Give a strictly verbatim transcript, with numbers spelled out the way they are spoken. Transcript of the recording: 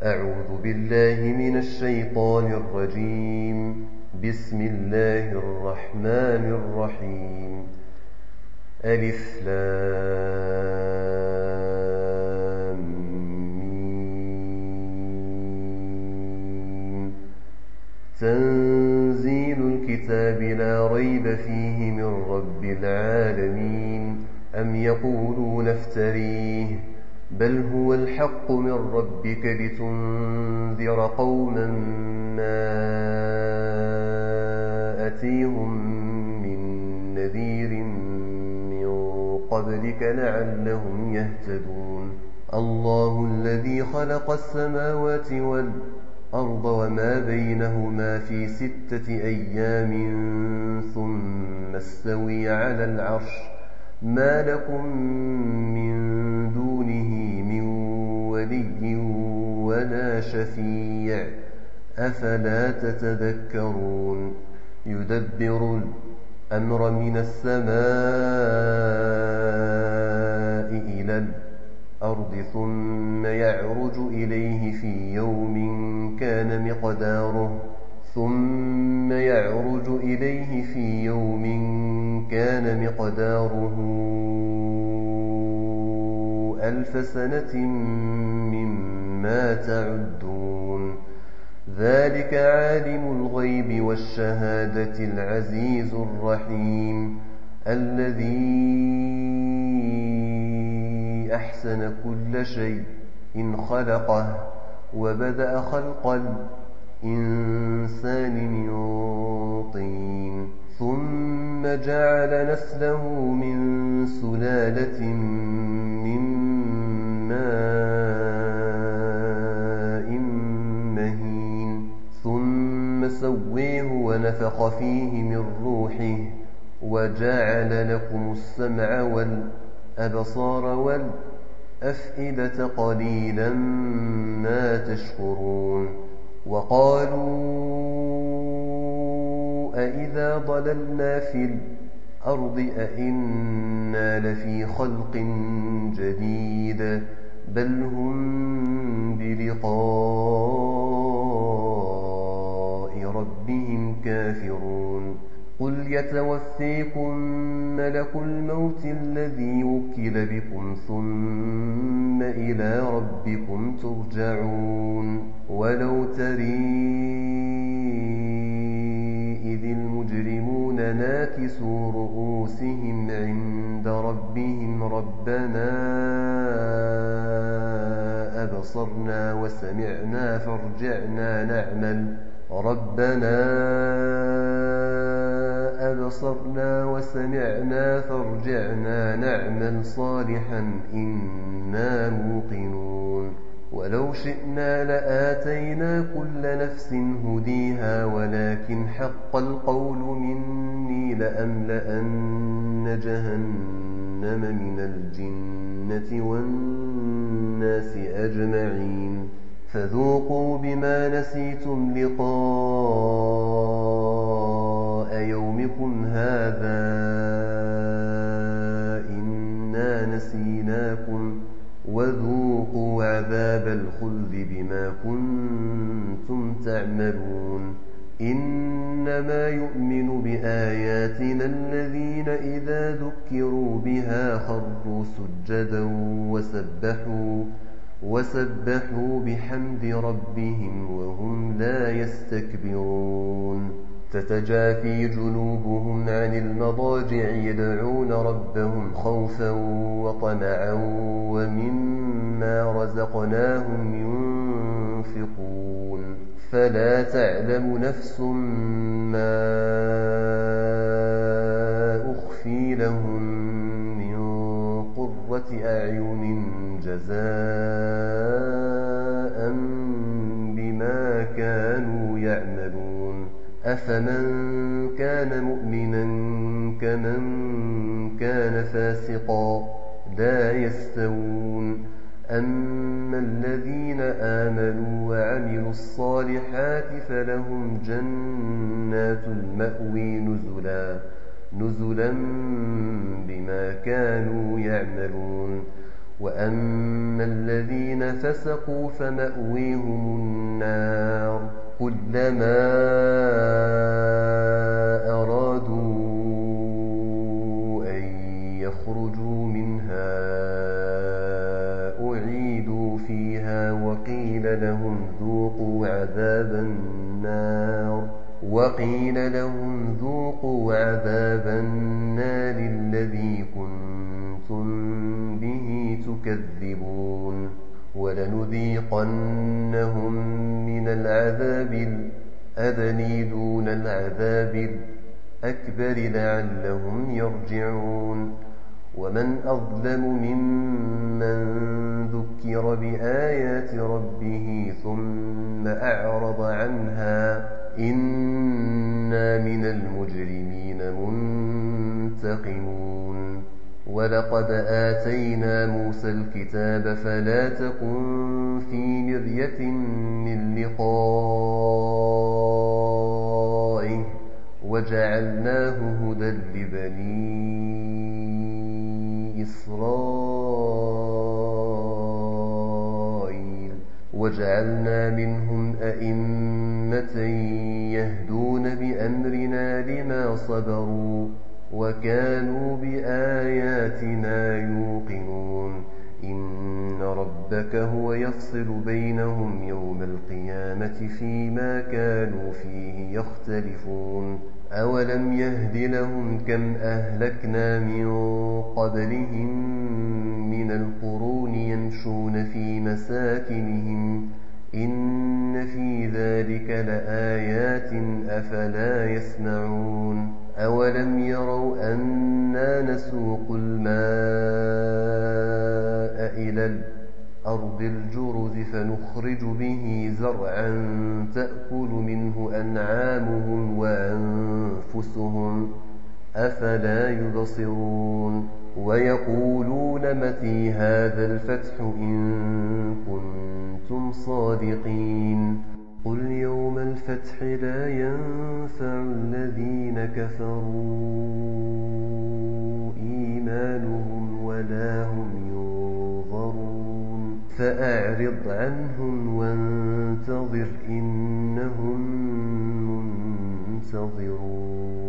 أعوذ بالله من الشيطان الرجيم. بسم الله الرحمن الرحيم. ألف لام ميم. تنزيل الكتاب لا ريب فيه من رب العالمين. أم يقولون افتريه بل هو الحق من ربك لتنذر قوما ما أتيهم من نذير من قبلك لعلهم يهتدون. الله الذي خلق السماوات والأرض وما بينهما في ستة أيام ثم استوي على العرش ما لكم من دونه من ولي ولا شفيع أفلا تتذكرون. يدبر الأمر من السماء إلى الأرض ثم يعرج إليه في يوم كان مقداره ثم يعرج إليه في يوم كان مقداره ألف سنة مما تعدون. ذلك عالم الغيب والشهادة العزيز الرحيم الذي أحسن كل شيء إن خلقه وبدأ خلق الإنسان من طين ثم جعل نسله من سلالة من ماء مهين ثم سويه ونفخ فيه من روحه وجعل لكم السمع والأبصار والأفئدة قليلا ما تشكرون. وقالوا أإذا ضللنا في الأرض أإنا لفي خلق جديد بل هم بلقاء ربهم كافرون. قل يتوفيكم ملك الموت الذي وكل بكم ثم إلى ربكم ترجعون. ولو ترى إذ المجرمون ناكسوا رؤوسهم عند ربهم ربنا أبصرنا وسمعنا فارجعنا نعمل ربنا أبصرنا وسمعنا فارجعنا نعمل صالحا إنا موقنون. ولو شئنا لآتينا كل نفس هديها ولكن حق القول مني لأملأن جهنم من الجنة والناس أجمعين. فذوقوا بما نسيتم لقاء يومكم هذا إنا نسيناكم وذوقوا عذاب الخلد بما كنتم تعملون. إنما يؤمن بآياتنا الذين إذا ذكروا بها خروا سجدا وسبحوا وسبحوا بحمد ربهم وهم لا يستكبرون. تتجافي جنوبهم عن المضاجع يدعون ربهم خوفا وطمعا ومما رزقناهم ينفقون. فلا تعلم نفس ما أخفي لهم من قرة أعين جزاء بما كانوا يعملون. أفمن كان مؤمنا كمن كان فاسقا لا يستوون. أما الذين آمنوا وعملوا الصالحات فلهم جنات المأوى نزلا نزلا بما كانوا يعملون. وأما الذين فسقوا فمأويهم النار كلما أرادوا أن يخرجوا منها أعيدوا فيها وقيل لهم ذوقوا عذاب النار وقيل لهم ذوقوا عذاب النار الذي كنتم به تكذبون ولنذيقنهم من العذاب الأدنى دون العذاب الأكبر لعلهم يرجعون ومن أظلم ممن ذكر بآيات ربه ثم أعرض عنها إنا من المجرمين منتقمون ولقد آتينا موسى الكتاب فلا تكن في مرية من لقائه وجعلناه هدى لبني إسرائيل وجعلنا منهم أئمة يهدون بأمرنا لما صبروا وكانوا بآياتنا يوقنون إن ربك هو يفصل بينهم يوم القيامة فيما كانوا فيه يختلفون أولم يهد لهم كم أهلكنا من قبلهم من القرون يمشون في مساكنهم إن في ذلك لآيات أفلا يسمعون أولم يروا أنا نسوق الماء إلى الأرض الجرز فنخرج به زرعا تأكل منه أنعامهم وأنفسهم أفلا يبصرون ويقولون متى هذا الفتح إن كنتم صادقين قل يوم الفتح لا ينفع الذين كفروا إيمانهم ولا هم ينظرون فأعرض عنهم وانتظر إنهم منتظرون